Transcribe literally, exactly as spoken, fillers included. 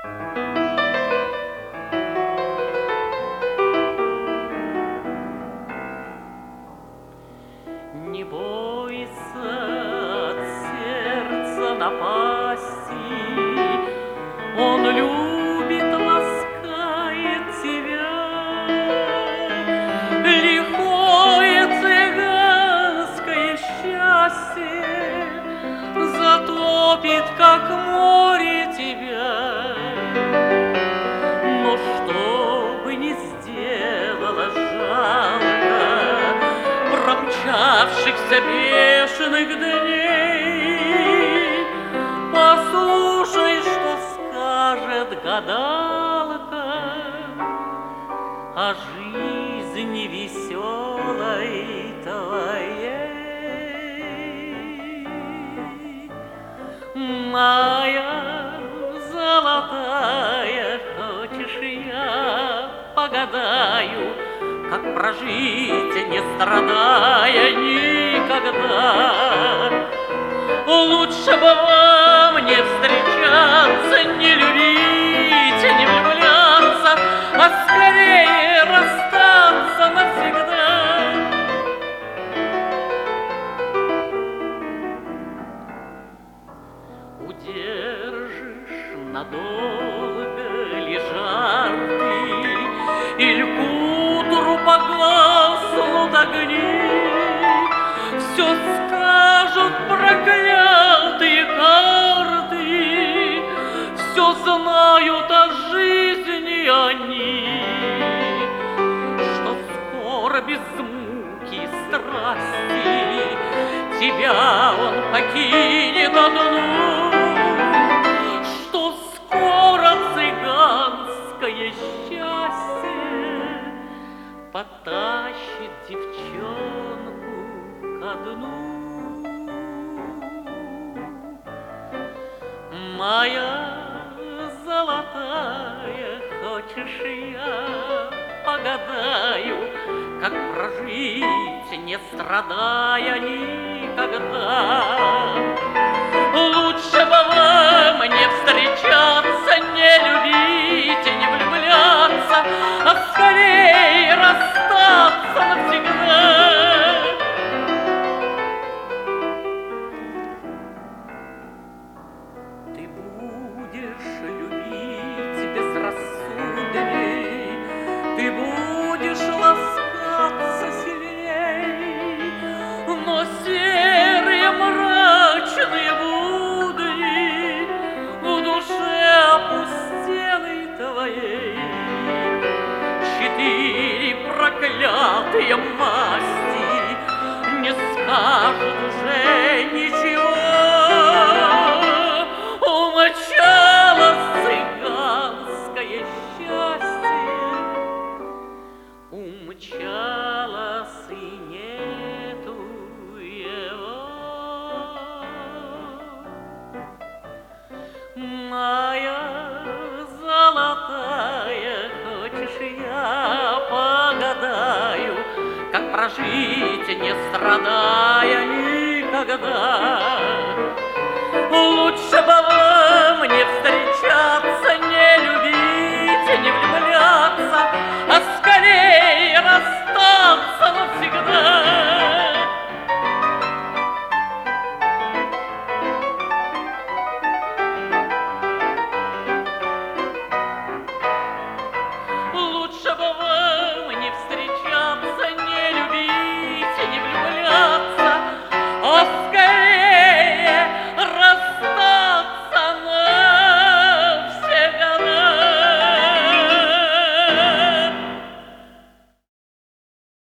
Не бойся от сердца напасти, он любит, ласкает тебя. Лихое цыганское счастье затопит, как море, тебя. Но что бы ни сделала жалко промчавшихся бешеных дней, послушай, что скажет гадалка о жизни веселой твоей. Моя золотая, хочешь, я погадаю, как прожить, не страдая никогда. Лучше бы вам не встречаться, не любить, не влюбляться, а скорее расстаться навсегда. Удержишь надолго ли жар ты, или к утру погаснут огни, все скажут проклятые карты, все знают о жизни они, что скоро без муки и страсти тебя он покинет одну, что скоро цыганское счастье потащит девчонку ко дну. Моя золотая, хочешь, я погадаю, как прожить, не страдая никогда. Лучше бы вам не встречаться, не любить и не влюбляться, а скорее расстаться навсегда. Ты будешь любить безрассудней, ты будешь ласкаться сильней, но серые мрачные будни в душе опустелой твоей. Четыре проклятые масти не скажут уже ничего. Умчалось цыганское счастье, умчалось и нету его. Моя золотая, хочешь, я погадаю, как прожить, не страдая никогда.